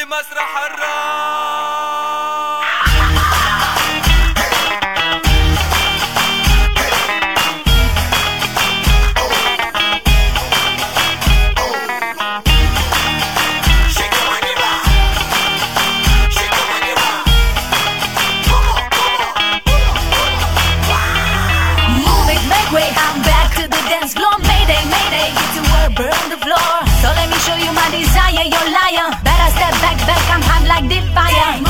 مسرح الراب. Burn the floor, so let me show you my desire. You're liar, better step back, I'm hot like the fire.